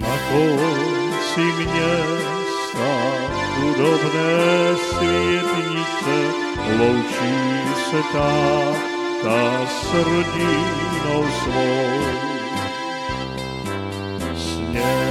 Na konci města chudobné světnice loučí se ta s rodinou svou.